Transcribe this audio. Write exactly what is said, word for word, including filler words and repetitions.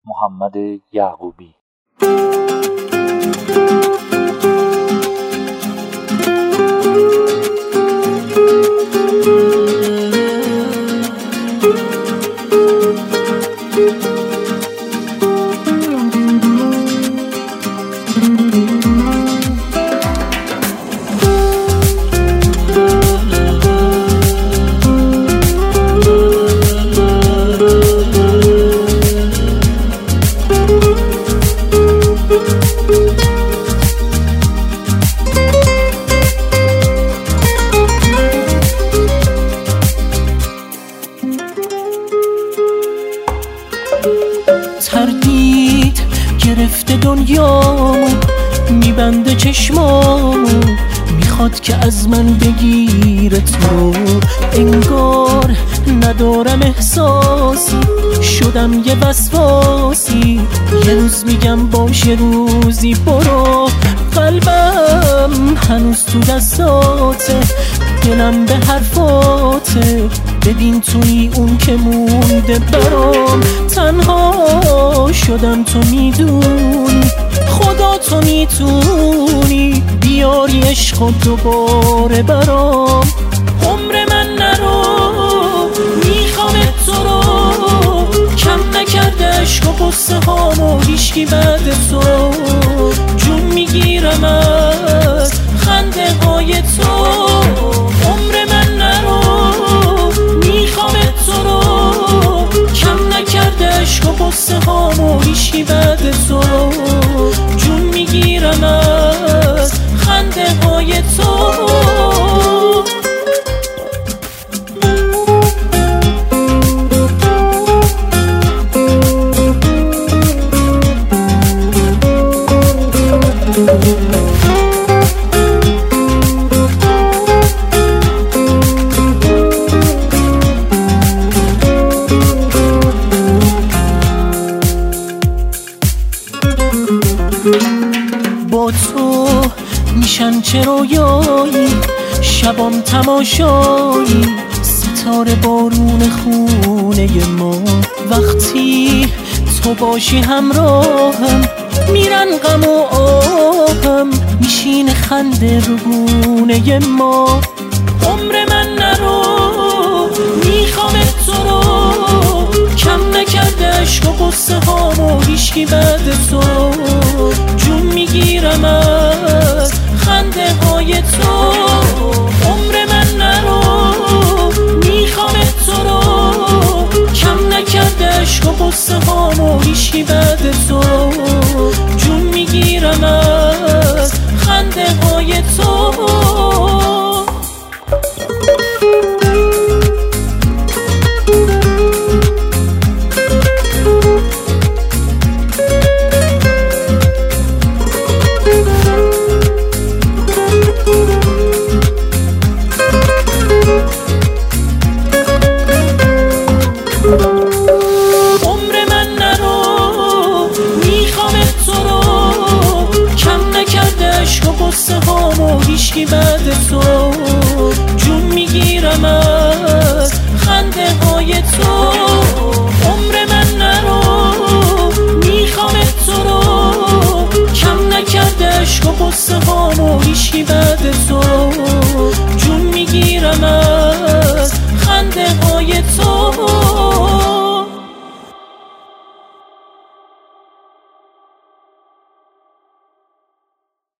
محمد یعقوبی. تردید گرفته دنیامو، میبنده چشمامو، میخواد که از من بگیره تو. انگار ندارم احساسی، شدم یه وسواسی. یه روز میگم باشه، روزی برو. قلبم هنوز تو دستاته، دلم به حرفاته. ببین توی اون که مونده برام، تنها شدم تو میدونی. خدا تو میتونی بیاری عشق و دوباره برام. عمر من نرو، میخوام تو رو. کم نکرده عشق و قصه هامو هیچکی بعد تو. جون میگیرم از خنده های تو. عمر من نرو، میخوام تو رو. کم نکرده عشق و قصه هامو هیچکی بعد تو. جون میگیرم از خنده های تو. با تو میشن چه رویایی، شبام تماشایی. ستاره بارون خونه ما، وقتی تو باشی همراهم. میرن غم و آهم، میشین خنده رو گونه ما. عمر من نرو، میخوام تو رو. کم نکرده عشق و قصه هامو هیچکی بعد تو. جون میگیرم از خنده های تو. عمر من نرو، میخوام تو رو. کم نکرده عشق و قصه هامو هیچکی بعد تو. جون میگیرم